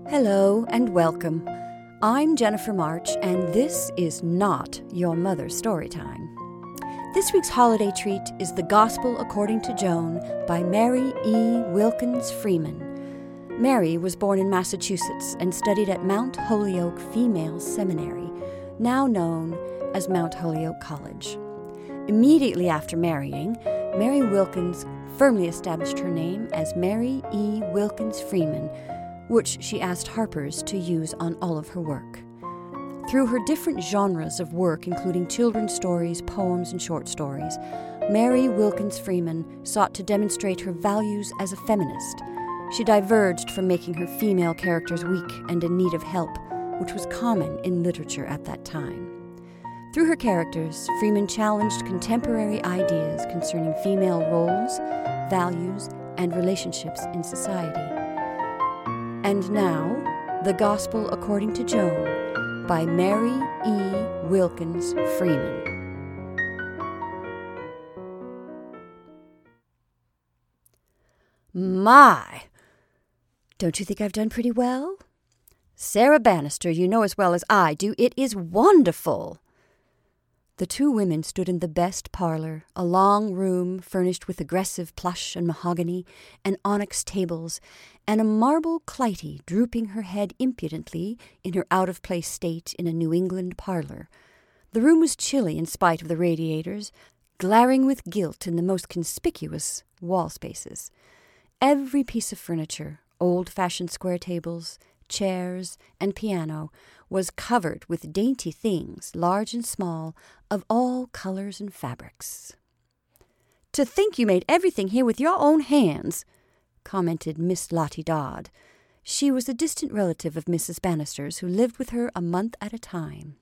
Hello and welcome. I'm Jennifer March, and this is not your mother's story time. This week's holiday treat is The Gospel According to Joan by Mary E. Wilkins Freeman. Mary was born in Massachusetts and studied at Mount Holyoke Female Seminary, now known as Mount Holyoke College. Immediately after marrying, Mary Wilkins firmly established her name as Mary E. Wilkins Freeman, which she asked Harper's to use on all of her work. Through her different genres of work, including children's stories, poems, and short stories, Mary Wilkins Freeman sought to demonstrate her values as a feminist. She diverged from making her female characters weak and in need of help, which was common in literature at that time. Through her characters, Freeman challenged contemporary ideas concerning female roles, values, and relationships in society. And now, The Gospel According to Joan by Mary E. Wilkins Freeman. My! Don't you think I've done pretty well? Sarah Bannister, you know as well as I do, it is wonderful. The two women stood in the best parlor, a long room furnished with aggressive plush and mahogany and onyx tables, and a marble Clytie drooping her head impudently in her out-of-place state in a New England parlor. The room was chilly in spite of the radiators, glaring with gilt in the most conspicuous wall spaces. Every piece of furniture, old-fashioned square tables, chairs, and piano, was covered with dainty things, large and small, of all colors and fabrics. "To think you made everything here with your own hands," commented Miss Lottie Dodd. She was a distant relative of Mrs. Bannister's who lived with her a month at a time.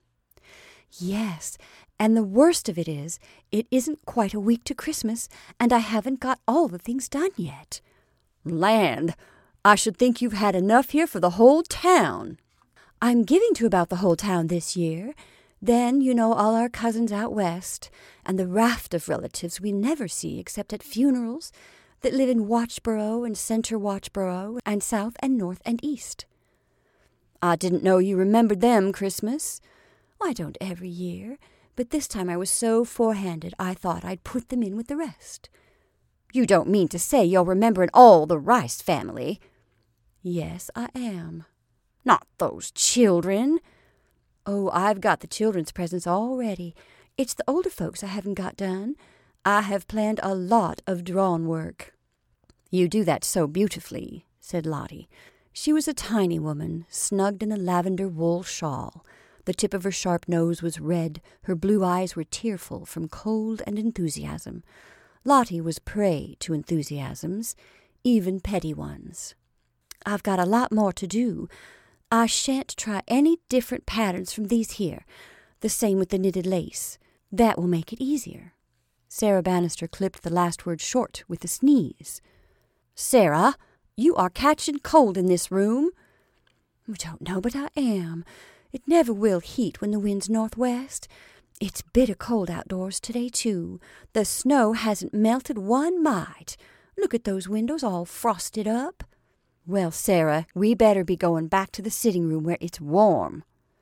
"Yes, and the worst of it is, it isn't quite a week to Christmas, and I haven't got all the things done yet." "Land! I should think you've had enough here for the whole town." "I'm giving to about the whole town this year. Then, you know, all our cousins out west, and the raft of relatives we never see except at funerals, that live in Watchboro and Center Watchboro, and south and north and east." "I didn't know you remembered them Christmas." "I don't every year, but this time I was so forehanded I thought I'd put them in with the rest." "You don't mean to say you're remembering all the Rice family?" "Yes, I am." "Not those children?" "Oh, I've got the children's presents all ready. It's the older folks I haven't got done. I have planned a lot of drawn work." "You do that so beautifully," said Lottie. She was a tiny woman, snugged in a lavender wool shawl. The tip of her sharp nose was red, her blue eyes were tearful from cold and enthusiasm. Lottie was prey to enthusiasms, even petty ones. "I've got a lot more to do. I shan't try any different patterns from these here. The same with the knitted lace. That will make it easier." Sarah Bannister clipped the last word short with a sneeze. "Sarah, you are catching cold in this room." "I don't know, but I am. It never will heat when the wind's northwest. It's bitter cold outdoors today, too. The snow hasn't melted one mite. Look at those windows all frosted up." "Well, Sarah, we better be going back to the sitting room where it's warm."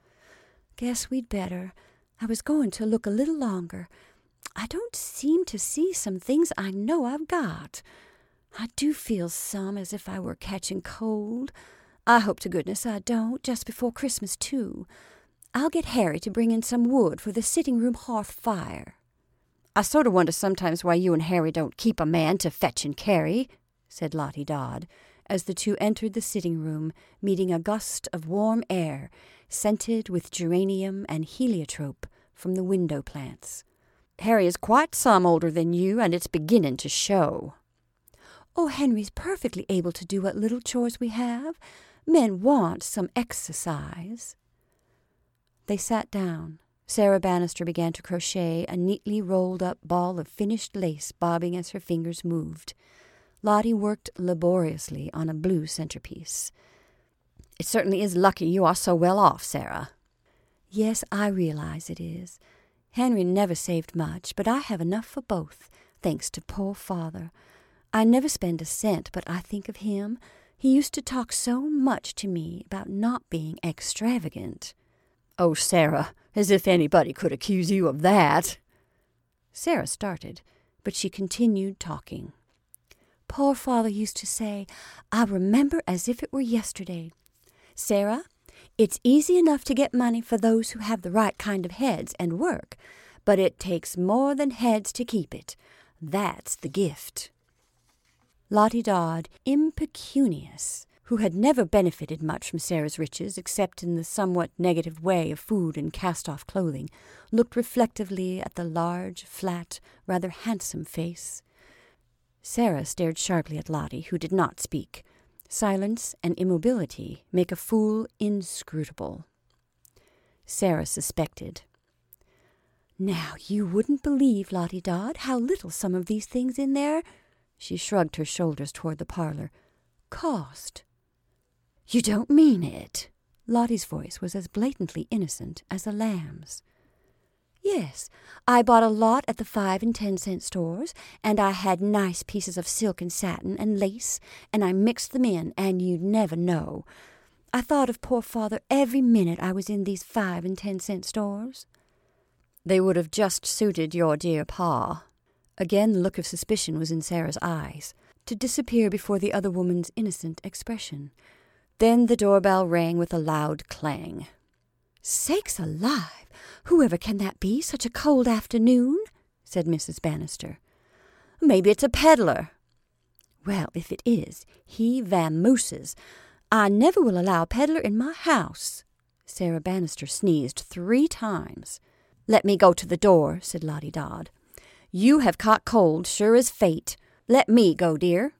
"Guess we'd better. I was going to look a little longer. I don't seem to see some things I know I've got. I do feel some as if I were catching cold. I hope to goodness I don't, just before Christmas, too. I'll get Harry to bring in some wood for the sitting room hearth fire." "I sort of wonder sometimes why you and Harry don't keep a man to fetch and carry," said Lottie Dodd, as the two entered the sitting room, meeting a gust of warm air, scented with geranium and heliotrope from the window plants. "Harry is quite some older than you, and it's beginning to show." "Oh, Henry's perfectly able to do what little chores we have. Men want some exercise." They sat down. Sarah Bannister began to crochet a neatly rolled-up ball of finished lace, bobbing as her fingers moved. Lottie worked laboriously on a blue centerpiece. "It certainly is lucky you are so well off, Sarah." "Yes, I realize it is. Henry never saved much, but I have enough for both, thanks to poor father. I never spend a cent, but I think of him. He used to talk so much to me about not being extravagant." "Oh, Sarah, as if anybody could accuse you of that." Sarah started, but she continued talking. "Poor father used to say, I remember as if it were yesterday, 'Sarah, it's easy enough to get money for those who have the right kind of heads and work, but it takes more than heads to keep it. That's the gift.'" Lottie Dodd, impecunious, who had never benefited much from Sarah's riches except in the somewhat negative way of food and cast-off clothing, looked reflectively at the large, flat, rather handsome face. Sarah stared sharply at Lottie, who did not speak. Silence and immobility make a fool inscrutable. Sarah suspected. "Now, you wouldn't believe, Lottie Dodd, how little some of these things in there," she shrugged her shoulders toward the parlor, "cost." "You don't mean it?" Lottie's voice was as blatantly innocent as a lamb's. "Yes, I bought a lot at the 5 and 10 cent stores, and I had nice pieces of silk and satin and lace, and I mixed them in, and you'd never know. I thought of poor father every minute I was in these 5 and 10 cent stores." "They would have just suited your dear pa." Again the look of suspicion was in Sarah's eyes, to disappear before the other woman's innocent expression. Then the doorbell rang with a loud clang. "Sakes alive! Whoever can that be, such a cold afternoon?" said Mrs. Bannister. "Maybe it's a peddler." "Well, if it is, he vamooses. I never will allow a peddler in my house." Sarah Bannister sneezed 3 times. "Let me go to the door," said Lottie Dodd. "You have caught cold, sure as fate. Let me go, dear."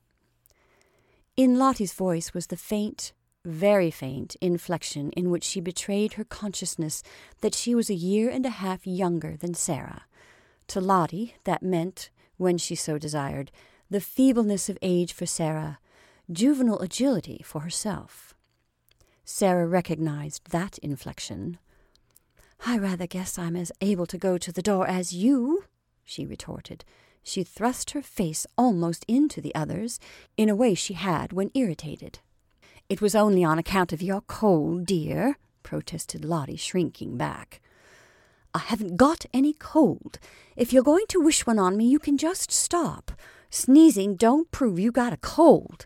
In Lottie's voice was the faint, very faint, inflection in which she betrayed her consciousness that she was a year and a half younger than Sarah. To Lottie, that meant, when she so desired, the feebleness of age for Sarah, juvenile agility for herself. Sarah recognized that inflection. "I rather guess I'm as able to go to the door as you," she retorted. She thrust her face almost into the other's, in a way she had when irritated. "It was only on account of your cold, dear," protested Lottie, shrinking back. "I haven't got any cold. If you're going to wish one on me, you can just stop. Sneezing don't prove you got a cold."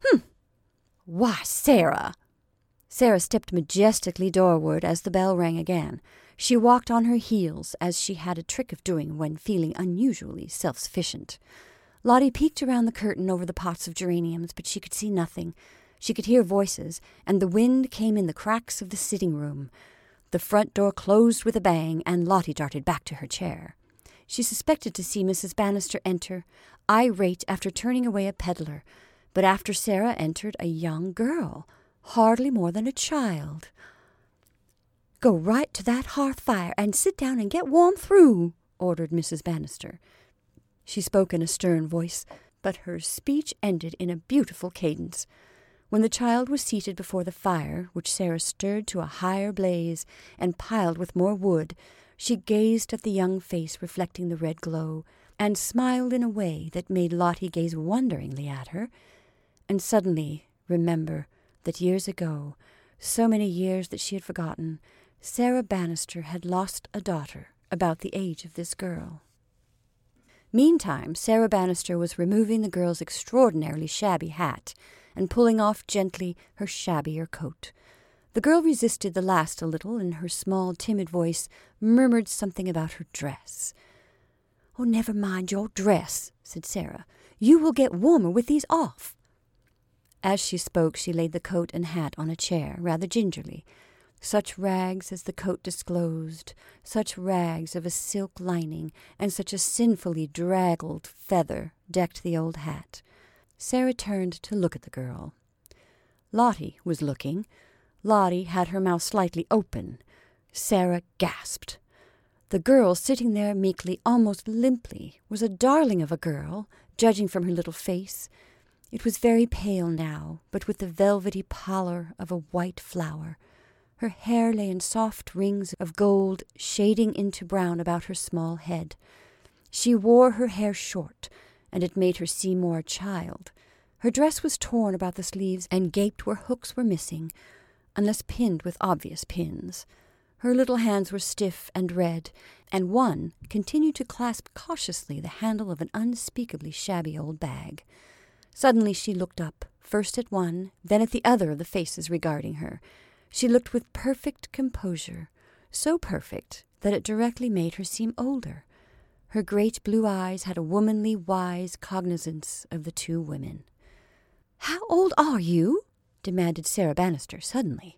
"Why, Sarah!" Sarah stepped majestically doorward as the bell rang again. She walked on her heels, as she had a trick of doing when feeling unusually self-sufficient. Lottie peeked around the curtain over the pots of geraniums, but she could see nothing. She could hear voices, and the wind came in the cracks of the sitting room. The front door closed with a bang, and Lottie darted back to her chair. She suspected to see Mrs. Bannister enter, irate after turning away a peddler, but after Sarah entered a young girl, hardly more than a child. "Go right to that hearth fire and sit down and get warm through," ordered Mrs. Bannister. She spoke in a stern voice, but her speech ended in a beautiful cadence. When the child was seated before the fire, which Sarah stirred to a higher blaze and piled with more wood, she gazed at the young face reflecting the red glow, and smiled in a way that made Lottie gaze wonderingly at her, and suddenly remember that years ago, so many years that she had forgotten, Sarah Bannister had lost a daughter about the age of this girl. Meantime, Sarah Bannister was removing the girl's extraordinarily shabby hat and pulling off gently her shabbier coat. The girl resisted the last a little, and her small, timid voice murmured something about her dress. "Oh, never mind your dress," said Sarah. "You will get warmer with these off." As she spoke, she laid the coat and hat on a chair, rather gingerly. Such rags as the coat disclosed, such rags of a silk lining, and such a sinfully draggled feather decked the old hat. Sarah turned to look at the girl. Lottie was looking. Lottie had her mouth slightly open. Sarah gasped. The girl, sitting there meekly, almost limply, was a darling of a girl, judging from her little face. It was very pale now, but with the velvety pallor of a white flower. Her hair lay in soft rings of gold, shading into brown about her small head. She wore her hair short, and it made her seem more a child. Her dress was torn about the sleeves and gaped where hooks were missing, unless pinned with obvious pins. Her little hands were stiff and red, and one continued to clasp cautiously the handle of an unspeakably shabby old bag. Suddenly she looked up, first at one, then at the other of the faces regarding her. She looked with perfect composure, so perfect that it directly made her seem older. Her great blue eyes had a womanly, wise cognizance of the two women. "How old are you?" demanded Sarah Bannister suddenly.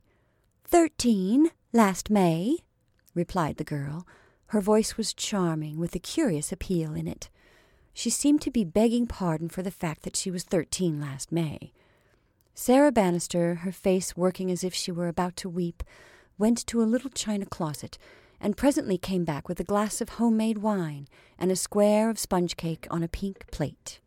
13, last May," replied the girl. Her voice was charming, with a curious appeal in it. She seemed to be begging pardon for the fact that she was 13 last May. Sarah Bannister, her face working as if she were about to weep, went to a little china closet, and presently came back with a glass of homemade wine and a square of sponge cake on a pink plate.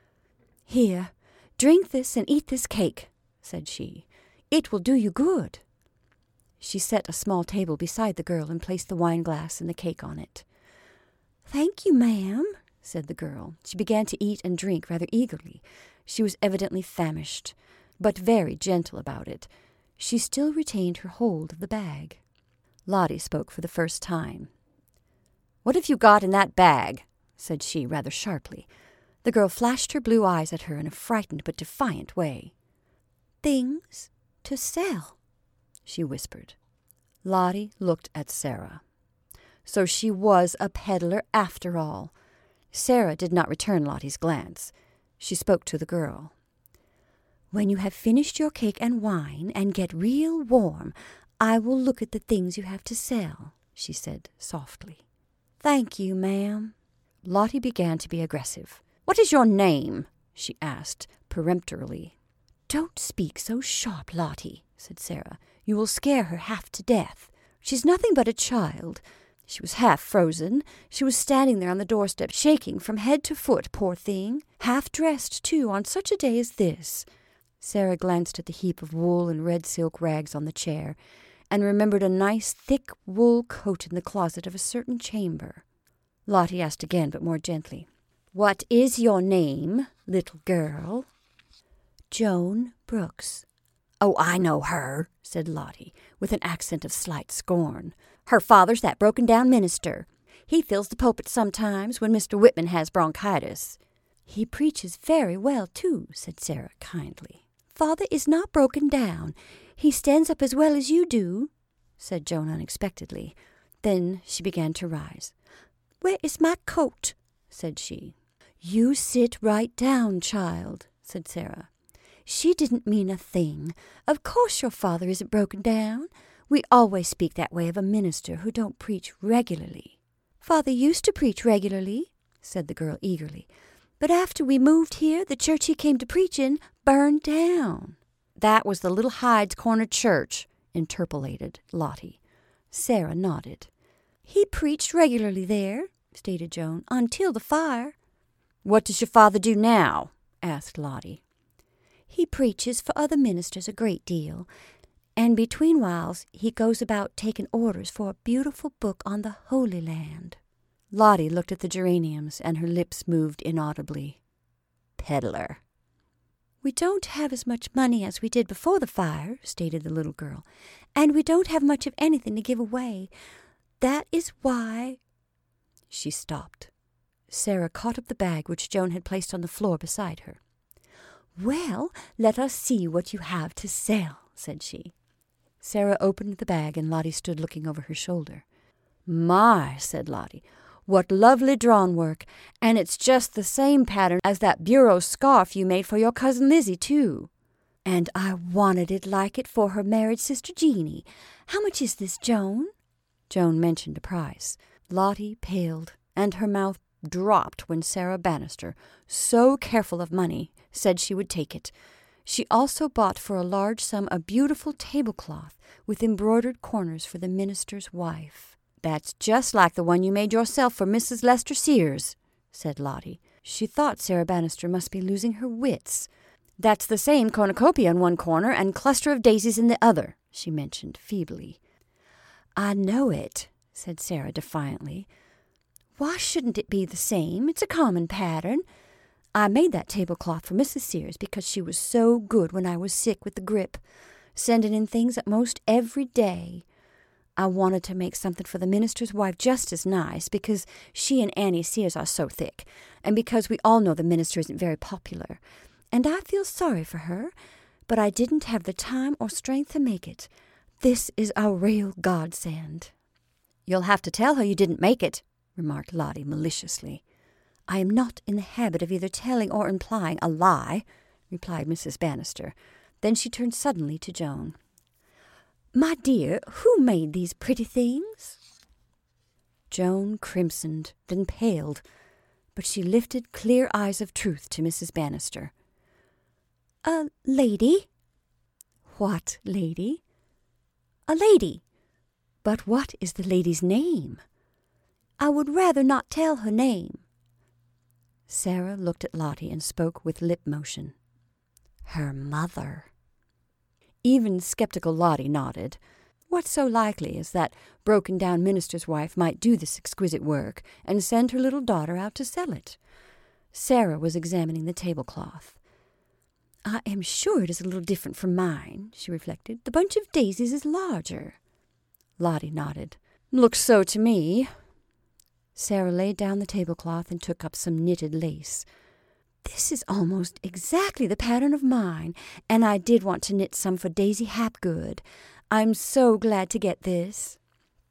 "Here, drink this and eat this cake," said she. "It will do you good." She set a small table beside the girl and placed the wine glass and the cake on it. "Thank you, ma'am," said the girl. She began to eat and drink rather eagerly. She was evidently famished, but very gentle about it. She still retained her hold of the bag. Lottie spoke for the first time. "What have you got in that bag?" said she rather sharply. The girl flashed her blue eyes at her in a frightened but defiant way. "Things to sell," she whispered. Lottie looked at Sarah. So she was a peddler after all. Sarah did not return Lottie's glance. She spoke to the girl. "When you have finished your cake and wine and get real warm, I will look at the things you have to sell," she said softly. "Thank you, ma'am." Lottie began to be aggressive. "What is your name?" she asked peremptorily. "Don't speak so sharp, Lottie," said Sarah. "You will scare her half to death. She's nothing but a child." She was half frozen. She was standing there on the doorstep, shaking from head to foot, poor thing. Half dressed, too, on such a day as this. Sarah glanced at the heap of wool and red silk rags on the chair, and remembered a nice thick wool coat in the closet of a certain chamber. Lottie asked again, but more gently, "What is your name, little girl?" "Joan Brooks." "Oh, I know her," said Lottie, with an accent of slight scorn. "Her father's that broken-down minister. He fills the pulpit sometimes when Mr. Whitman has bronchitis." "He preaches very well, too," said Sarah kindly. "Father is not broken down. He stands up as well as you do," said Joan unexpectedly. Then she began to rise. "Where is my coat?" said she. "You sit right down, child," said Sarah. "She didn't mean a thing. Of course your father isn't broken down. We always speak that way of a minister who don't preach regularly." "Father used to preach regularly," said the girl eagerly. "But after we moved here, the church he came to preach in burned down." "That was the Little Hyde's Corner Church," interpolated Lottie. Sarah nodded. "He preached regularly there," stated Joan, "until the fire." "What does your father do now?" asked Lottie. "He preaches for other ministers a great deal, and between whiles he goes about taking orders for a beautiful book on the Holy Land." Lottie looked at the geraniums, and her lips moved inaudibly. "Peddler." "We don't have as much money as we did before the fire," stated the little girl, "and we don't have much of anything to give away. That is why—" She stopped. Sarah caught up the bag which Joan had placed on the floor beside her. "Well, let us see what you have to sell," said she. Sarah opened the bag, and Lottie stood looking over her shoulder. "My," said Lottie, "what lovely drawn work, and it's just the same pattern as that bureau scarf you made for your cousin Lizzie, too." "And I wanted it like it for her married sister Jeanie. How much is this, Joan?" Joan mentioned a price. Lottie paled, and her mouth dropped when Sarah Bannister, so careful of money, said she would take it. She also bought for a large sum a beautiful tablecloth with embroidered corners for the minister's wife. "That's just like the one you made yourself for Mrs. Lester Sears," said Lottie. She thought Sarah Bannister must be losing her wits. "That's the same cornucopia in one corner and cluster of daisies in the other," she mentioned feebly. "I know it," said Sarah defiantly. "Why shouldn't it be the same? It's a common pattern. I made that tablecloth for Mrs. Sears because she was so good when I was sick with the grip, sending in things at most every day. I wanted to make something for the minister's wife just as nice because she and Annie Sears are so thick, and because we all know the minister isn't very popular. And I feel sorry for her, but I didn't have the time or strength to make it. This is a real godsend." "You'll have to tell her you didn't make it," remarked Lottie maliciously. "I am not in the habit of either telling or implying a lie," replied Mrs. Bannister. Then she turned suddenly to Joan. "My dear, who made these pretty things?" Joan crimsoned, then paled, but she lifted clear eyes of truth to Mrs. Bannister. "A lady." "What lady?" "A lady." "But what is the lady's name?" "I would rather not tell her name." Sarah looked at Lottie and spoke with lip motion. "Her mother." Even skeptical Lottie nodded. What so likely as that broken-down minister's wife might do this exquisite work and send her little daughter out to sell it? Sarah was examining the tablecloth. "I am sure it is a little different from mine," she reflected. "The bunch of daisies is larger." Lottie nodded. "Looks so to me." Sarah laid down the tablecloth and took up some knitted lace. "This is almost exactly the pattern of mine, and I did want to knit some for Daisy Hapgood. I'm so glad to get this."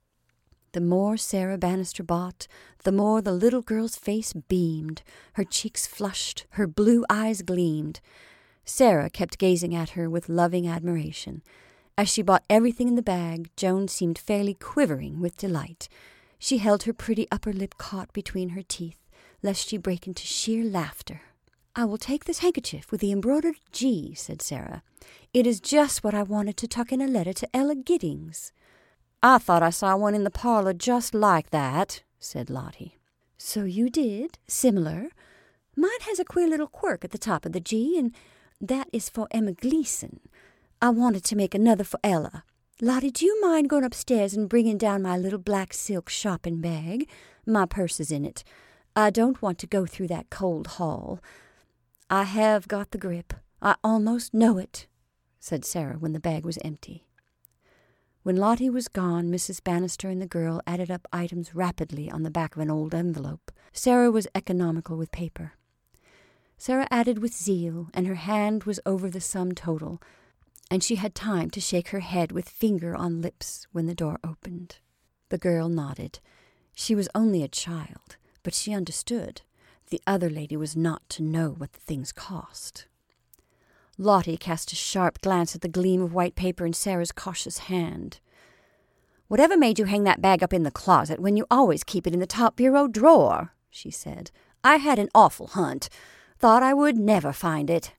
The more Sarah Bannister bought, the more the little girl's face beamed. Her cheeks flushed, her blue eyes gleamed. Sarah kept gazing at her with loving admiration. As she bought everything in the bag, Joan seemed fairly quivering with delight. She held her pretty upper lip caught between her teeth, lest she break into sheer laughter. "I will take this handkerchief with the embroidered G," said Sarah. "It is just what I wanted to tuck in a letter to Ella Giddings." "I thought I saw one in the parlor just like that," said Lottie. "So you did, similar. Mine has a queer little quirk at the top of the G, and that is for Emma Gleason. I wanted to make another for Ella. Lottie, do you mind going upstairs and bringing down my little black silk shopping bag? My purse is in it. I don't want to go through that cold hall. I have got the grip. I almost know it," said Sarah when the bag was empty. When Lottie was gone, Mrs. Bannister and the girl added up items rapidly on the back of an old envelope. Sarah was economical with paper. Sarah added with zeal, and her hand was over the sum total, and she had time to shake her head with finger on lips when the door opened. The girl nodded. She was only a child, but she understood. The other lady was not to know what the things cost. Lottie cast a sharp glance at the gleam of white paper in Sarah's cautious hand. "Whatever made you hang that bag up in the closet when you always keep it in the top bureau drawer?" she said. "I had an awful hunt. Thought I would never find it."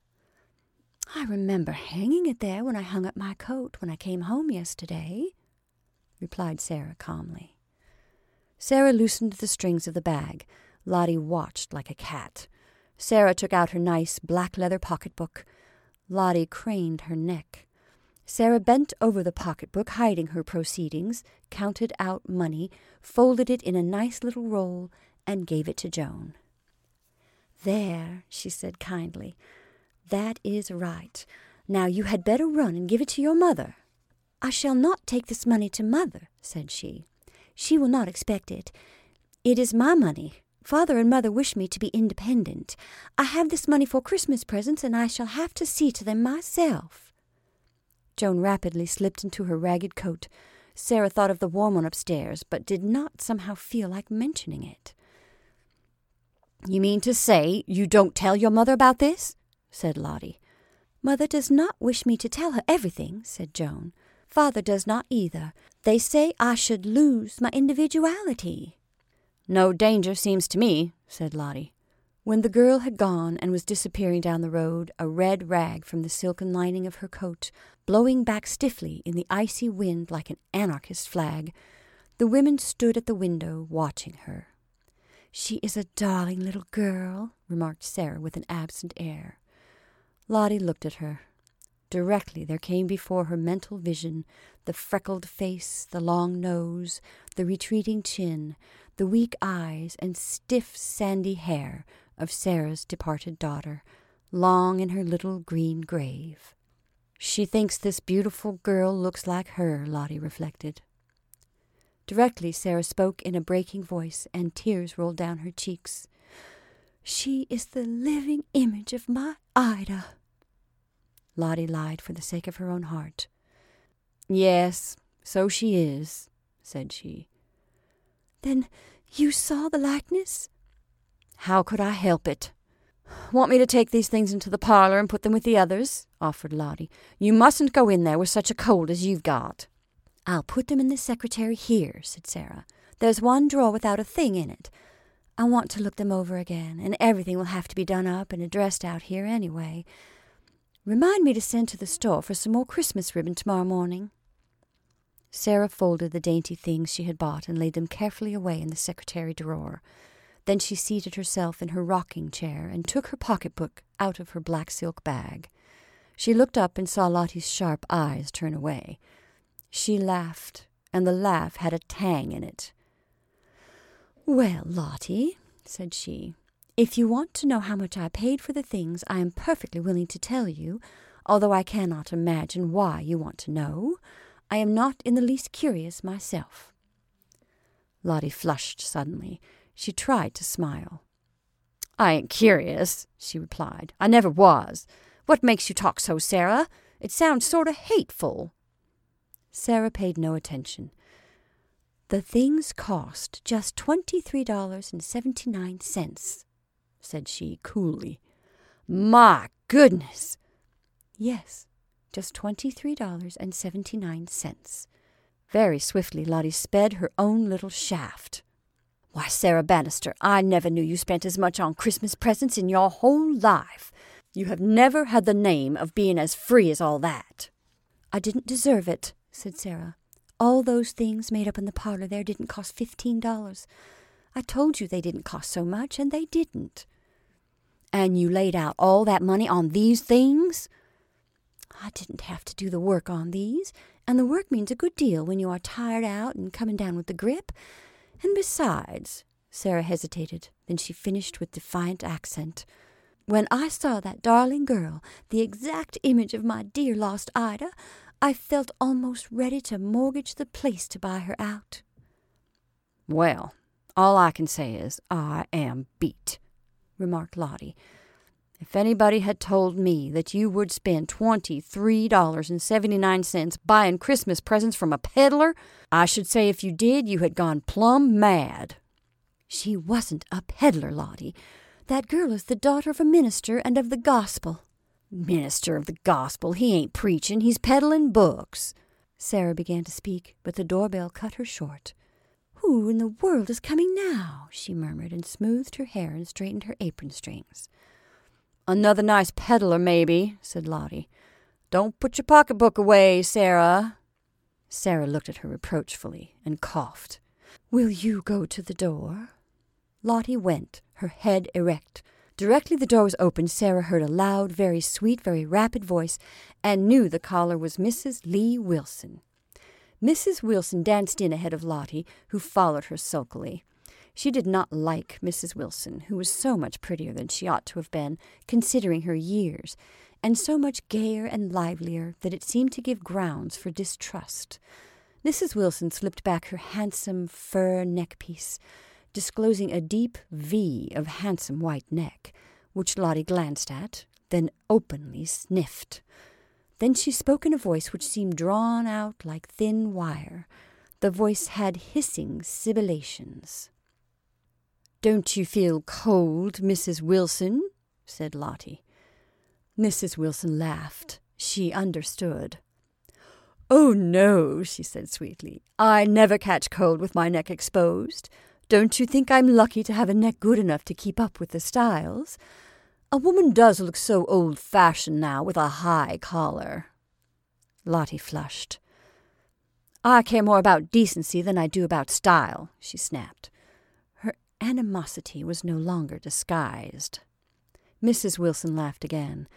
"I remember hanging it there when I hung up my coat when I came home yesterday," replied Sarah calmly. Sarah loosened the strings of the bag. Lottie watched like a cat. Sarah took out her nice black leather pocketbook. Lottie craned her neck. Sarah bent over the pocketbook, hiding her proceedings, counted out money, folded it in a nice little roll, and gave it to Joan. "There," she said kindly. "That is right. Now you had better run and give it to your mother." "I shall not take this money to Mother," said she. "She will not expect it. It is my money. Father and Mother wish me to be independent. I have this money for Christmas presents, and I shall have to see to them myself." Joan rapidly slipped into her ragged coat. Sarah thought of the warm one upstairs, but did not somehow feel like mentioning it. "You mean to say you don't tell your mother about this?" said Lottie. "Mother does not wish me to tell her everything," said Joan. "Father does not either. They say I should lose my individuality." "No danger, seems to me," said Lottie. When the girl had gone and was disappearing down the road, a red rag from the silken lining of her coat, blowing back stiffly in the icy wind like an anarchist flag, the women stood at the window watching her. "She is a darling little girl," remarked Sarah with an absent air. Lottie looked at her. Directly there came before her mental vision the freckled face, the long nose, the retreating chin, the weak eyes and stiff sandy hair of Sarah's departed daughter, long in her little green grave. She thinks this beautiful girl looks like her, Lottie reflected. Directly Sarah spoke in a breaking voice, and tears rolled down her cheeks. "She is the living image of my Ida." Lottie lied for the sake of her own heart. "Yes, so she is," said she. "Then you saw the likeness?" "How could I help it?" "Want me to take these things into the parlor and put them with the others?" offered Lottie. "You mustn't go in there with such a cold as you've got." "I'll put them in the secretary here," said Sarah. "There's one drawer without a thing in it. I want to look them over again, and everything will have to be done up and addressed out here anyway. Remind me to send to the store for some more Christmas ribbon tomorrow morning." Sarah folded the dainty things she had bought and laid them carefully away in the secretary drawer. Then she seated herself in her rocking chair and took her pocketbook out of her black silk bag. She looked up and saw Lottie's sharp eyes turn away. She laughed, and the laugh had a tang in it. "Well, Lottie," said she, "if you want to know how much I paid for the things, I am perfectly willing to tell you, although I cannot imagine why you want to know. I am not in the least curious myself." Lottie flushed suddenly. She tried to smile. "I ain't curious," she replied. "I never was. What makes you talk so, Sarah? It sounds sort of hateful." Sarah paid no attention. "The things cost just $23.79, said she coolly. "My goodness!" "Yes, just $23.79. Very swiftly Lottie sped her own little shaft. "Why, Sarah Bannister, I never knew you spent as much on Christmas presents in your whole life. You have never had the name of being as free as all that." "I didn't deserve it," said Sarah. "All those things made up in the parlor there didn't cost $15. I told you they didn't cost so much, and they didn't." "And you laid out all that money on these things?" "I didn't have to do the work on these, and the work means a good deal when you are tired out and coming down with the grip. And besides," Sarah hesitated, then she finished with defiant accent, "when I saw that darling girl, the exact image of my dear lost Ida, I felt almost ready to mortgage the place to buy her out." "Well, all I can say is I am beat," remarked Lottie. "If anybody had told me that you would spend $23.79 buying Christmas presents from a peddler, I should say if you did, you had gone plumb mad." "She wasn't a peddler, Lottie. That girl is the daughter of a minister and of the gospel." "Minister of the gospel? He ain't preaching, he's peddling books." Sarah began to speak, but the doorbell cut her short. "Who in the world is coming now?" she murmured, and smoothed her hair and straightened her apron strings. "Another nice peddler, maybe," said Lottie. "Don't put your pocketbook away, Sarah." Sarah looked at her reproachfully and coughed. "Will you go to the door?" Lottie went, her head erect. Directly the door was opened, Sarah heard a loud, very sweet, very rapid voice, and knew the caller was Mrs. Lee Wilson. Mrs. Wilson danced in ahead of Lottie, who followed her sulkily. She did not like Mrs. Wilson, who was so much prettier than she ought to have been, considering her years, and so much gayer and livelier that it seemed to give grounds for distrust. Mrs. Wilson slipped back her handsome fur neckpiece, disclosing a deep V of handsome white neck, which Lottie glanced at, then openly sniffed. Then she spoke in a voice which seemed drawn out like thin wire. The voice had hissing sibilations. "Don't you feel cold, Mrs. Wilson?" said Lottie. Mrs. Wilson laughed. She understood. "Oh, no," she said sweetly. "I never catch cold with my neck exposed. Don't you think I'm lucky to have a neck good enough to keep up with the styles? A woman does look so old-fashioned now with a high collar." Lottie flushed. "I care more about decency than I do about style," she snapped. Her animosity was no longer disguised. Mrs. Wilson laughed again.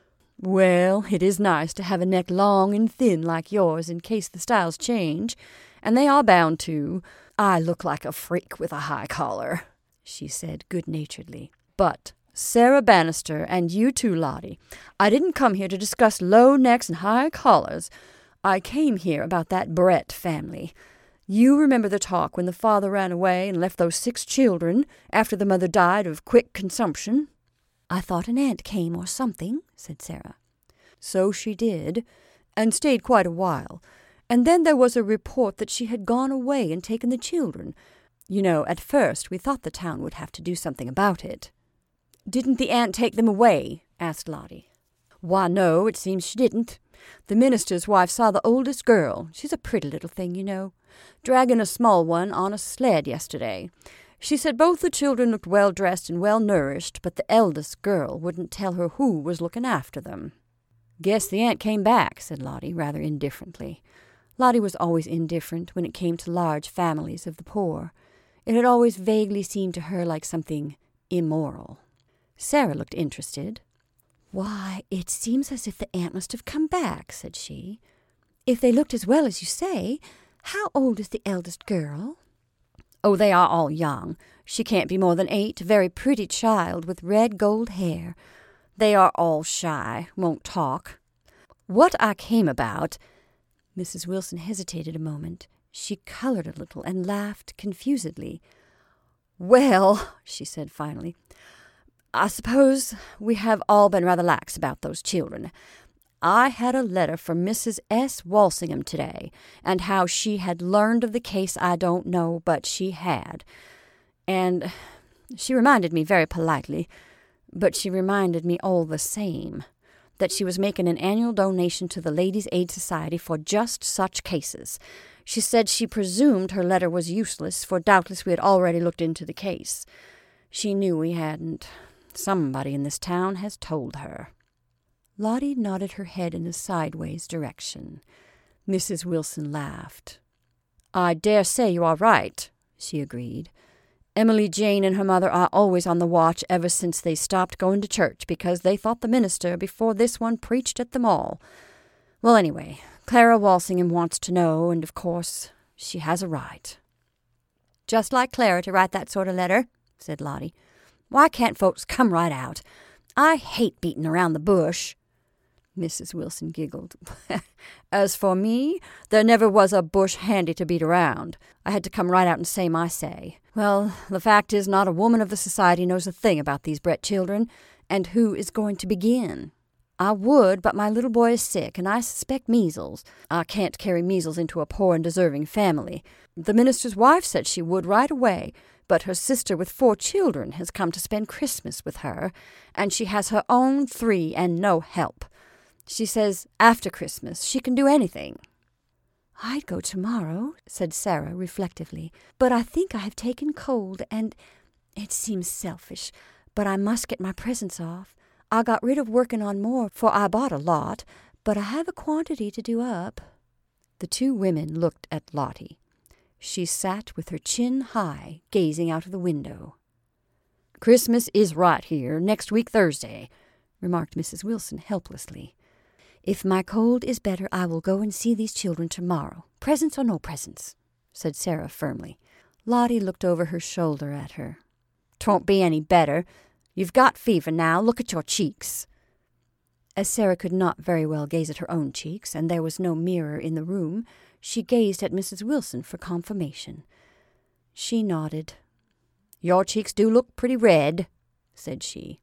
"Well, it is nice to have a neck long and thin like yours in case the styles change, and they are bound to. I look like a freak with a high collar," she said good-naturedly. "But Sarah Bannister, and you too, Lottie, I didn't come here to discuss low necks and high collars. I came here about that Brett family. You remember the talk when the father ran away and left those 6 children after the mother died of quick consumption?" "I thought an aunt came or something," said Sarah. "So she did, and stayed quite a while. And then there was a report that she had gone away and taken the children. You know, at first we thought the town would have to do something about it." "Didn't the aunt take them away?" asked Lottie. "Why, no, it seems she didn't. The minister's wife saw the oldest girl, she's a pretty little thing, you know, dragging a small one on a sled yesterday. She said both the children looked well-dressed and well-nourished, but the eldest girl wouldn't tell her who was looking after them." "Guess the aunt came back," said Lottie, rather indifferently. Lottie was always indifferent when it came to large families of the poor. It had always vaguely seemed to her like something immoral. Sarah looked interested. "Why, it seems as if the aunt must have come back," said she. "If they looked as well as you say, how old is the eldest girl?" "Oh, they are all young. She can't be more than 8, a very pretty child with red gold hair. They are all shy, won't talk. What I came about—" Mrs. Wilson hesitated a moment. She colored a little and laughed confusedly. "Well," she said finally, "I suppose we have all been rather lax about those children. I had a letter from Mrs. S. Walsingham today, and how she had learned of the case I don't know, but she had. And she reminded me very politely, but she reminded me all the same, that she was making an annual donation to the Ladies' Aid Society for just such cases. She said she presumed her letter was useless, for doubtless we had already looked into the case. She knew we hadn't. Somebody in this town has told her." Lottie nodded her head in a sideways direction. Mrs. Wilson laughed. "I dare say you are right," she agreed. "Emily Jane and her mother are always on the watch ever since they stopped going to church because they thought the minister before this one preached at them all. Well, anyway, Clara Walsingham wants to know, and of course she has a right." "Just like Clara to write that sort of letter," said Lottie. "Why can't folks come right out? I hate beating around the bush." Mrs. Wilson giggled. "As for me, there never was a bush handy to beat around. I had to come right out and say my say. Well, the fact is not a woman of the society knows a thing about these Brett children, and who is going to begin? I would, but my little boy is sick, and I suspect measles. I can't carry measles into a poor and deserving family. The minister's wife said she would right away, but her sister with 4 children has come to spend Christmas with her, and she has her own 3 and no help. She says after Christmas she can do anything." "I'd go tomorrow," said Sarah reflectively, "but I think I have taken cold, and it seems selfish, but I must get my presents off. I got rid of working on more, for I bought a lot, but I have a quantity to do up." The 2 women looked at Lottie. She sat with her chin high, gazing out of the window. "Christmas is right here, next week Thursday," remarked Mrs. Wilson helplessly. "If my cold is better, I will go and see these children tomorrow, presents or no presents," said Sarah firmly. Lottie looked over her shoulder at her. "'Twon't be any better. You've got fever now. Look at your cheeks." As Sarah could not very well gaze at her own cheeks, and there was no mirror in the room, she gazed at Mrs. Wilson for confirmation. She nodded. "Your cheeks do look pretty red," said she.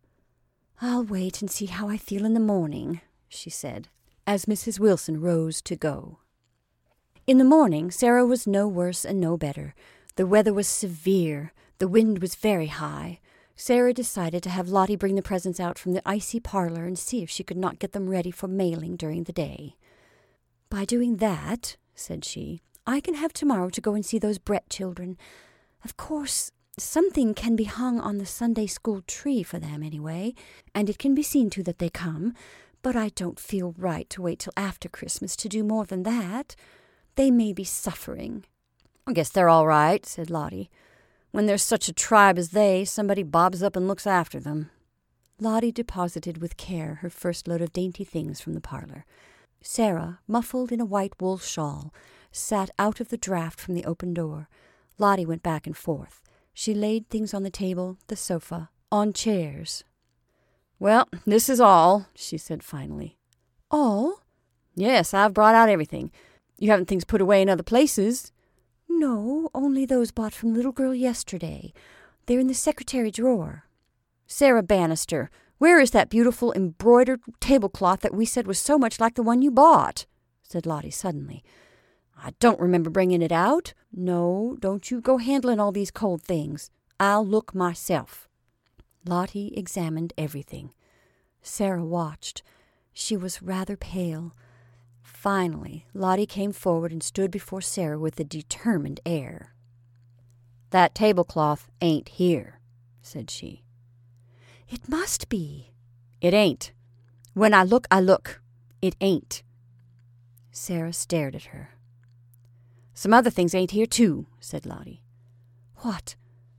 "I'll wait and see how I feel in the morning," she said, as Mrs. Wilson rose to go. In the morning, Sarah was no worse and no better. The weather was severe. The wind was very high. Sarah decided to have Lottie bring the presents out from the icy parlor and see if she could not get them ready for mailing during the day. "By doing that," said she, "I can have tomorrow to go and see those Brett children. Of course, something can be hung on the Sunday school tree for them anyway, and it can be seen to that they come, but I don't feel right to wait till after Christmas to do more than that. They may be suffering." "I guess they're all right," said Lottie. "When there's such a tribe as they, somebody bobs up and looks after them." Lottie deposited with care her first load of dainty things from the parlor. Sarah, muffled in a white wool shawl, sat out of the draught from the open door. Lottie went back and forth. She laid things on the table, the sofa, on chairs. "Well, this is all," she said finally. "All?" "Yes, I've brought out everything. You haven't things put away in other places?" "No, only those bought from the little girl yesterday. They're in the secretary drawer." "Sarah Bannister, where is that beautiful embroidered tablecloth that we said was so much like the one you bought?" said Lottie suddenly. "I don't remember bringing it out." "No, don't you go handling all these cold things. I'll look myself." Lottie examined everything. Sarah watched. She was rather pale. Finally, Lottie came forward and stood before Sarah with a determined air. "That tablecloth ain't here," said she. "It must be." "It ain't. When I look, I look. It ain't." Sarah stared at her. "Some other things ain't here, too," said Lottie. "What?"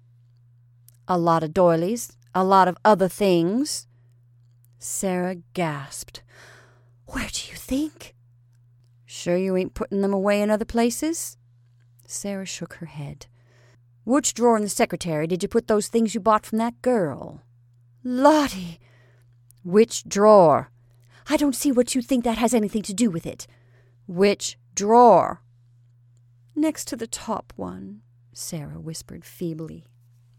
"A lot of doilies, a lot of other things." Sarah gasped. "Where do you think?" "Sure you ain't putting them away in other places?" Sarah shook her head. "Which drawer in the secretary did you put those things you bought from that girl?" "Lottie!" "Which drawer?" "I don't see what you think that has anything to do with it." "Which drawer?" "Next to the top one," Sarah whispered feebly.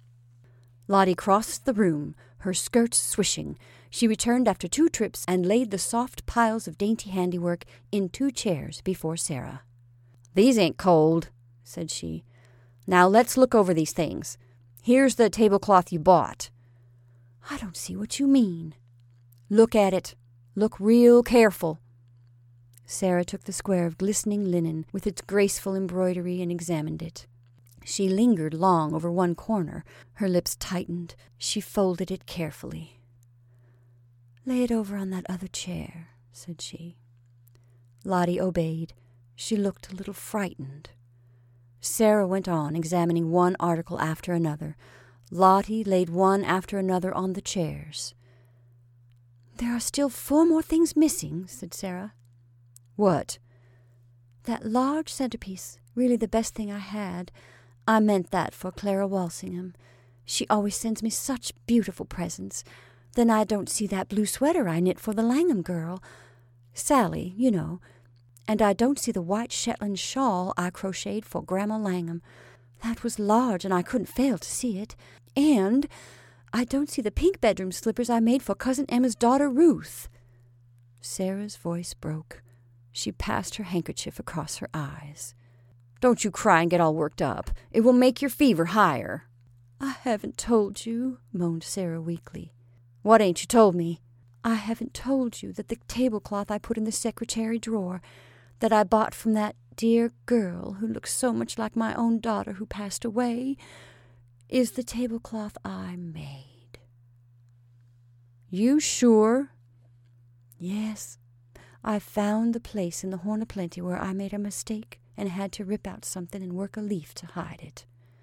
Lottie crossed the room, her skirts swishing. She returned after 2 trips and laid the soft piles of dainty handiwork in 2 chairs before Sarah. "These ain't cold," said she. "Now let's look over these things. Here's the tablecloth you bought." "I don't see what you mean." "Look at it. Look real careful." Sarah took the square of glistening linen with its graceful embroidery and examined it. She lingered long over one corner. Her lips tightened. She folded it carefully. "Lay it over on that other chair," said she. Lottie obeyed. She looked a little frightened. Sarah went on, examining one article after another. Lottie laid one after another on the chairs. "There are still 4 more things missing," said Sarah. "What?" "That large centerpiece, really the best thing I had. I meant that for Clara Walsingham. She always sends me such beautiful presents. Then I don't see that blue sweater I knit for the Langham girl. Sally, you know. And I don't see the white Shetland shawl I crocheted for Grandma Langham. That was large, and I couldn't fail to see it. And I don't see the pink bedroom slippers I made for Cousin Emma's daughter Ruth." Sarah's voice broke. She passed her handkerchief across her eyes. "Don't you cry and get all worked up. It will make your fever higher." "I haven't told you," moaned Sarah weakly. "What ain't you told me?" "I haven't told you that the tablecloth I put in the secretary drawer, that I bought from that dear girl who looks so much like my own daughter who passed away, is the tablecloth I made." "You sure?" "Yes. I found the place in the Horn o' Plenty where I made a mistake and had to rip out something and work a leaf to hide it."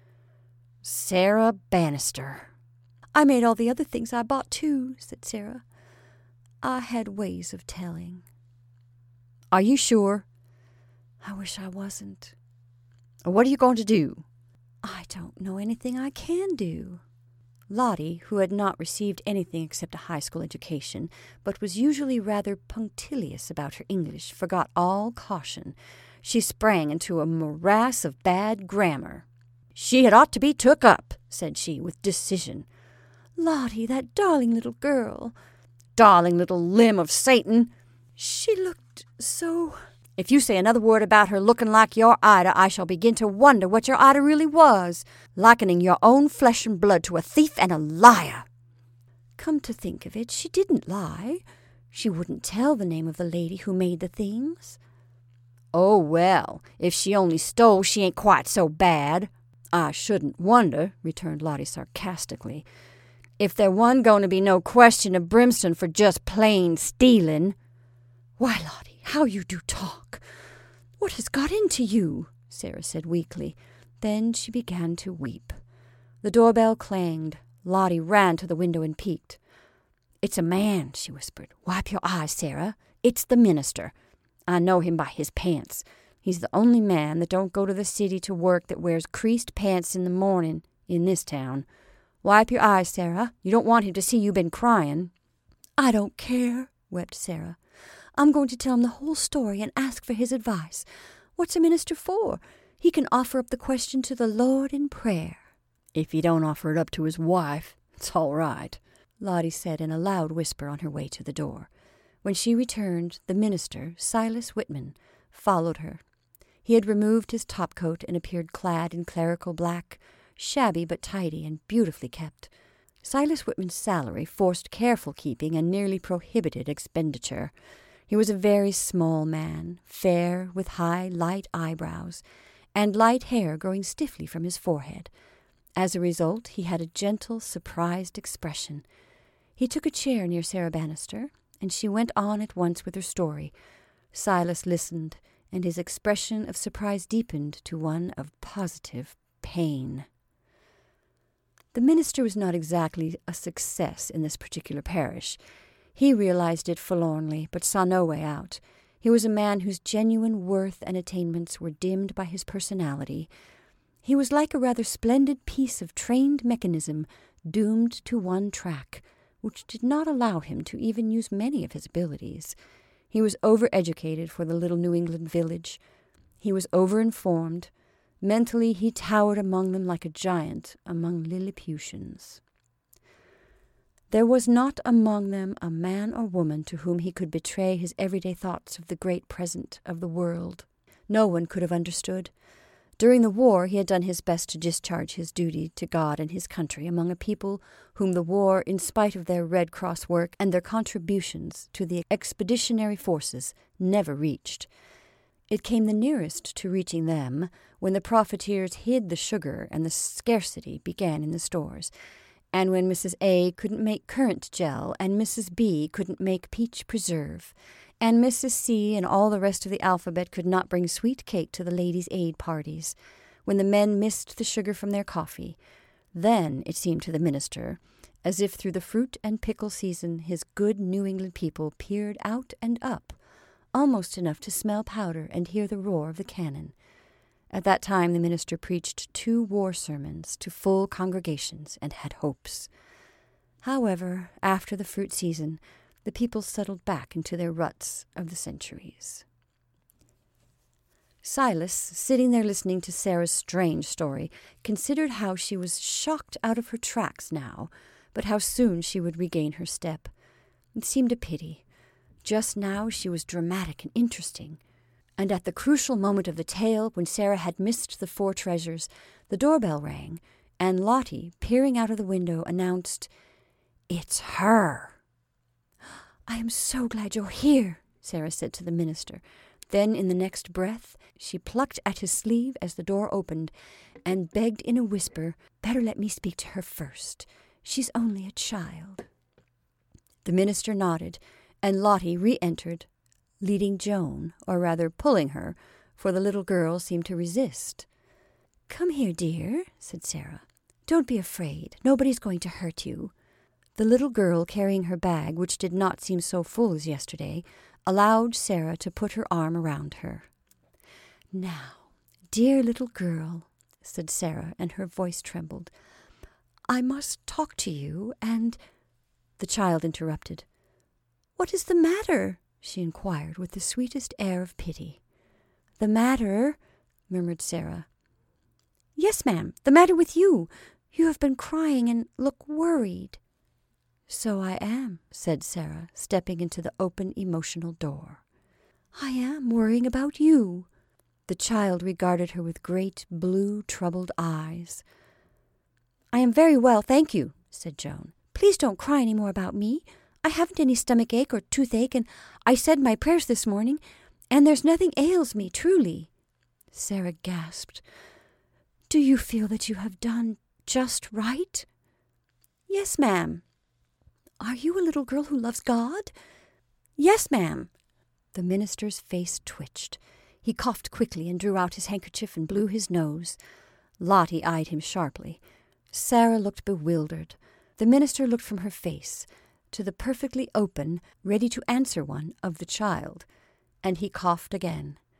"Sarah Bannister." "I made all the other things I bought, too," said Sarah. "I had ways of telling." "Are you sure?" "I wish I wasn't." "What are you going to do?" "I don't know anything I can do." Lottie, who had not received anything except a high school education, but was usually rather punctilious about her English, forgot all caution. She sprang into a morass of bad grammar. "She had ought to be took up," said she, with decision. "Lottie, that darling little girl." "Darling little limb of Satan." "She looked so—" "If you say another word about her looking like your Ida, I shall begin to wonder what your Ida really was, likening your own flesh and blood to a thief and a liar." "Come to think of it, she didn't lie. She wouldn't tell the name of the lady who made the things." "Oh, well, if she only stole, she ain't quite so bad." "I shouldn't wonder," returned Lottie sarcastically, "if there wasn't going to be no question of brimstone for just plain stealing." "Why, Lottie, how you do talk! What has got into you?" Sarah said weakly. Then she began to weep. The doorbell clanged. Lottie ran to the window and peeked. "It's a man," she whispered. "Wipe your eyes, Sarah. It's the minister. I know him by his pants. He's the only man that don't go to the city to work that wears creased pants in the morning in this town. Wipe your eyes, Sarah. You don't want him to see you been crying." "I don't care," wept Sarah. "I'm going to tell him the whole story and ask for his advice. What's a minister for? He can offer up the question to the Lord in prayer." "If he don't offer it up to his wife, it's all right," Lottie said in a loud whisper on her way to the door. When she returned, the minister, Silas Whitman, followed her. He had removed his topcoat and appeared clad in clerical black, shabby but tidy and beautifully kept. Silas Whitman's salary forced careful keeping and nearly prohibited expenditure. He was a very small man, fair, with high, light eyebrows, and light hair growing stiffly from his forehead. As a result, he had a gentle, surprised expression. He took a chair near Sarah Bannister, and she went on at once with her story. Silas listened, and his expression of surprise deepened to one of positive pain. The minister was not exactly a success in this particular parish. He realized it forlornly, but saw no way out. He was a man whose genuine worth and attainments were dimmed by his personality. He was like a rather splendid piece of trained mechanism doomed to one track, which did not allow him to even use many of his abilities. He was overeducated for the little New England village. He was overinformed. Mentally, he towered among them like a giant among Lilliputians. There was not among them a man or woman to whom he could betray his everyday thoughts of the great present of the world. No one could have understood. During the war, he had done his best to discharge his duty to God and his country among a people whom the war, in spite of their Red Cross work and their contributions to the expeditionary forces, never reached. It came the nearest to reaching them when the profiteers hid the sugar and the scarcity began in the stores, and when Mrs. A couldn't make currant gel and Mrs. B couldn't make peach preserve, and Mrs. C and all the rest of the alphabet could not bring sweet cake to the ladies' aid parties, when the men missed the sugar from their coffee. Then it seemed to the minister as if through the fruit and pickle season his good New England people peered out and up, almost enough to smell powder and hear the roar of the cannon. At that time the minister preached 2 war sermons to full congregations and had hopes. However, after the fruit season, the people settled back into their ruts of the centuries. Silas, sitting there listening to Sarah's strange story, considered how she was shocked out of her tracks now, but how soon she would regain her step. It seemed a pity. Just now she was dramatic and interesting. And at the crucial moment of the tale, when Sarah had missed the 4 treasures, the doorbell rang, and Lottie, peering out of the window, announced, "It's her." "I am so glad you're here," Sarah said to the minister. Then, in the next breath, she plucked at his sleeve as the door opened, and begged in a whisper, "Better let me speak to her first. She's only a child." The minister nodded, and Lottie re-entered, leading Joan, or rather pulling her, for the little girl seemed to resist. "Come here, dear," said Sarah. "Don't be afraid. Nobody's going to hurt you." The little girl, carrying her bag, which did not seem so full as yesterday, allowed Sarah to put her arm around her. "Now, dear little girl," said Sarah, and her voice trembled, "I must talk to you, and—" The child interrupted. "What is the matter?" she inquired with the sweetest air of pity. "The matter?" murmured Sarah. "Yes, ma'am, the matter with you. You have been crying and look worried." "So I am," said Sarah, stepping into the open emotional door. "I am worrying about you." The child regarded her with great blue troubled eyes. "I am very well, thank you," said Joan. "Please don't cry any more about me. I haven't any stomach ache or toothache, and I said my prayers this morning, and there's nothing ails me, truly." Sarah gasped. "Do you feel that you have done just right?" "Yes, ma'am." "Are you a little girl who loves God?" "Yes, ma'am." The minister's face twitched. He coughed quickly and drew out his handkerchief and blew his nose. Lottie eyed him sharply. Sarah looked bewildered. The minister looked from her face to the perfectly open, ready to answer one of the child, and he coughed again.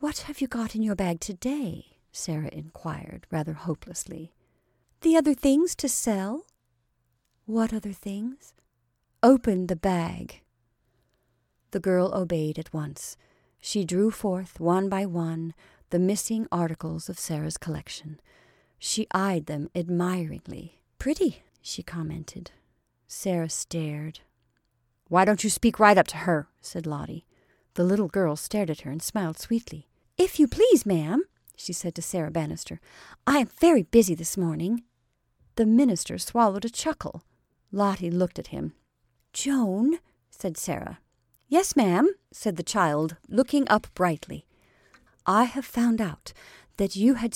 "What have you got in your bag today?" Sarah inquired, rather hopelessly. "The other things to sell." "What other things?" "Open the bag." The girl obeyed at once. She drew forth, one by one, the missing articles of Sarah's collection. She eyed them admiringly. "Pretty," she commented. Sarah stared. "Why don't you speak right up to her?" said Lottie. The little girl stared at her and smiled sweetly. "If you please, ma'am," she said to Sarah Bannister, "I am very busy this morning." The minister swallowed a chuckle. Lottie looked at him. "Joan," said Sarah. "Yes, ma'am," said the child, looking up brightly. "I have found out that you had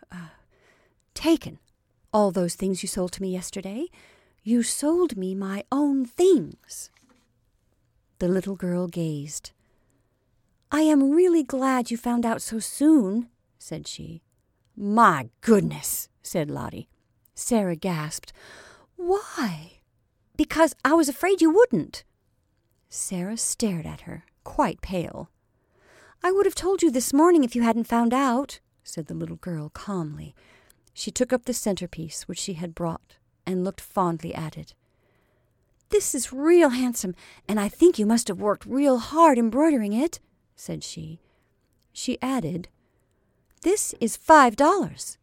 taken all those things you sold to me yesterday. You sold me my own things." The little girl gazed. "I am really glad you found out so soon," said she. "My goodness," said Lottie. Sarah gasped. "Why?" "Because I was afraid you wouldn't." Sarah stared at her, quite pale. "I would have told you this morning if you hadn't found out," said the little girl calmly. She took up the centerpiece which she had brought and looked fondly at it. "This is real handsome, and I think you must have worked real hard embroidering it," said she. She added, "This is $5.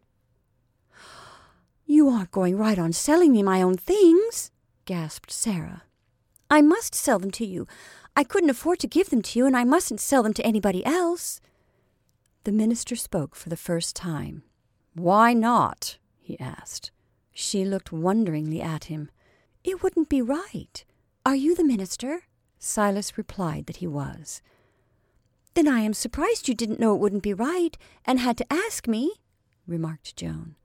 "You aren't going right on selling me my own things?" gasped Sarah. "I must sell them to you. I couldn't afford to give them to you, and I mustn't sell them to anybody else." The minister spoke for the first time. "Why not?" he asked. She looked wonderingly at him. "It wouldn't be right. Are you the minister?" Silas replied that he was. "Then I am surprised you didn't know it wouldn't be right, and had to ask me," remarked Joan.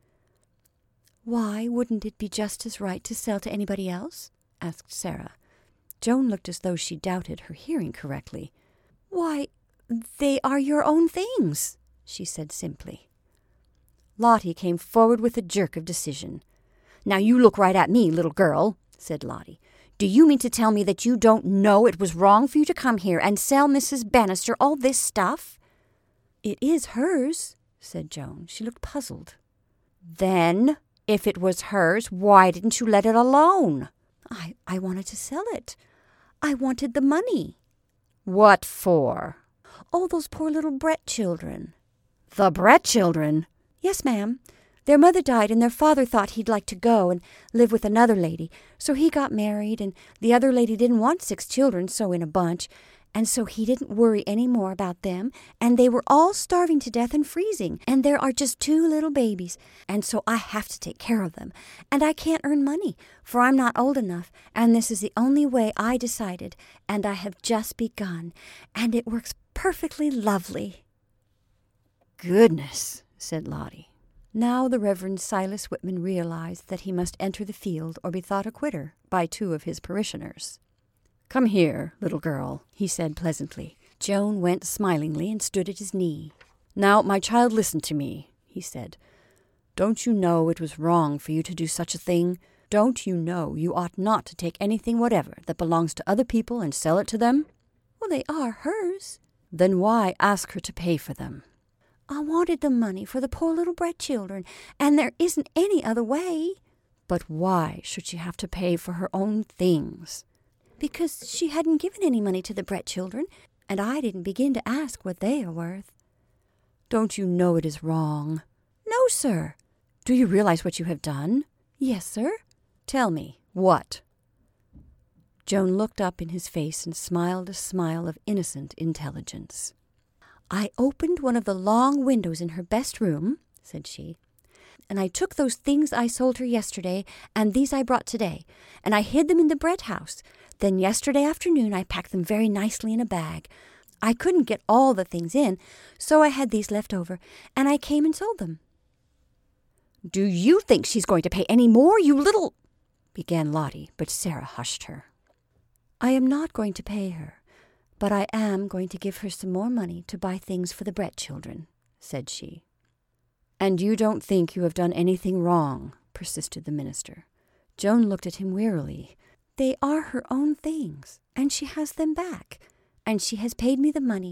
"Why wouldn't it be just as right to sell to anybody else?" asked Sarah. Joan looked as though she doubted her hearing correctly. "Why, they are your own things," she said simply. Lottie came forward with a jerk of decision. "Now you look right at me, little girl," said Lottie. "Do you mean to tell me that you don't know it was wrong for you to come here and sell Mrs. Bannister all this stuff?" "It is hers," said Joan. She looked puzzled. "Then, if it was hers, why didn't you let it alone?" I wanted to sell it. I wanted the money." "What for?" "Oh, those poor little Brett children." "The Brett children?" "Yes, ma'am. Their mother died, and their father thought he'd like to go and live with another lady. So he got married, and the other lady didn't want 6 children, so in a bunch. And so he didn't worry any more about them, and they were all starving to death and freezing, and there are just 2 little babies, and so I have to take care of them. And I can't earn money, for I'm not old enough, and this is the only way I decided, and I have just begun, and it works perfectly lovely." "Goodness," said Lottie. Now the Reverend Silas Whitman realized that he must enter the field or be thought a quitter by 2 of his parishioners. "Come here, little girl," he said pleasantly. Joan went smilingly and stood at his knee. "Now, my child, listen to me," he said. "Don't you know it was wrong for you to do such a thing? Don't you know you ought not to take anything whatever that belongs to other people and sell it to them?" "Well, they are hers." "Then why ask her to pay for them?" "I wanted the money for the poor little Brett children, and there isn't any other way." "But why should she have to pay for her own things?" "Because she hadn't given any money to the Brett children, and I didn't begin to ask what they are worth." "Don't you know it is wrong?" "No, sir." "Do you realize what you have done?" "Yes, sir." "Tell me, what?" Joan looked up in his face and smiled a smile of innocent intelligence. "I opened one of the long windows in her best room," said she, "and I took those things I sold her yesterday, and these I brought today, and I hid them in the Brett house. Then yesterday afternoon I packed them very nicely in a bag. I couldn't get all the things in, so I had these left over, and I came and sold them." "Do you think she's going to pay any more, you little—" began Lottie, but Sarah hushed her. "I am not going to pay her, but I am going to give her some more money to buy things for the Brett children," said she. "And you don't think you have done anything wrong?" persisted the minister. Joan looked at him wearily. "They are her own things, and she has them back, and she has paid me the money,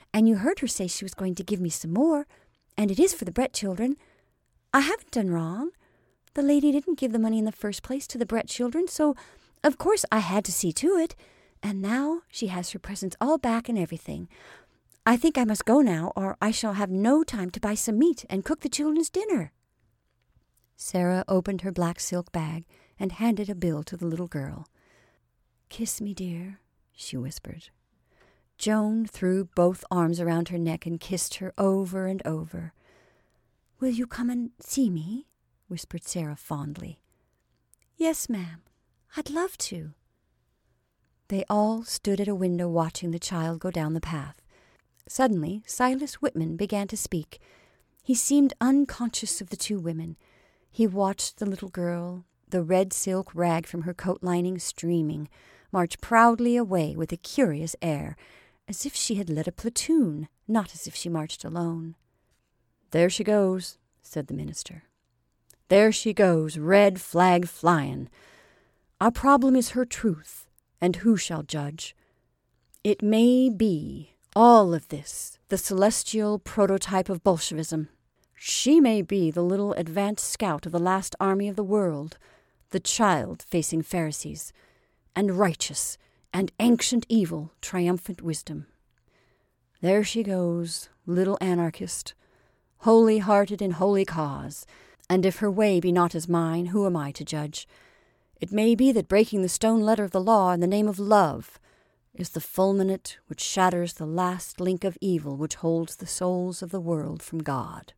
and you heard her say she was going to give me some more, and it is for the Brett children. I haven't done wrong. The lady didn't give the money in the first place to the Brett children, so of course I had to see to it, and now she has her presents all back and everything. I think I must go now, or I shall have no time to buy some meat and cook the children's dinner." Sarah opened her black silk bag and handed a bill to the little girl. "Kiss me, dear," she whispered. Joan threw both arms around her neck and kissed her over and over. "Will you come and see me?" whispered Sarah fondly. "Yes, ma'am. I'd love to." They all stood at a window watching the child go down the path. Suddenly, Silas Whitman began to speak. He seemed unconscious of the two women. He watched the little girl, the red silk rag from her coat lining streaming, march proudly away with a curious air, as if she had led a platoon, not as if she marched alone. "There she goes," said the minister. "There she goes, red flag flying. Our problem is her truth, and who shall judge? It may be, all of this, the celestial prototype of Bolshevism. She may be the little advance scout of the last army of the world, the child facing Pharisees, and righteous and ancient evil triumphant wisdom. There she goes, little anarchist, holy-hearted in holy cause, and if her way be not as mine, who am I to judge? It may be that breaking the stone letter of the law in the name of love is the fulminate which shatters the last link of evil which holds the souls of the world from God."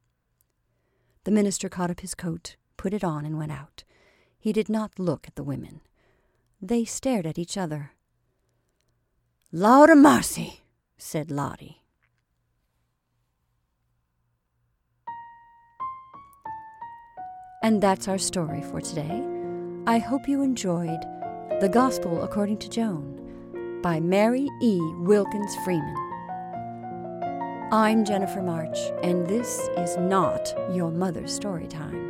The minister caught up his coat, put it on, and went out. He did not look at the women. They stared at each other. "Lord a marcy," said Lottie. And that's our story for today. I hope you enjoyed The Gospel According to Joan by Mary E. Wilkins Freeman. I'm Jennifer March, and this is not your mother's story time.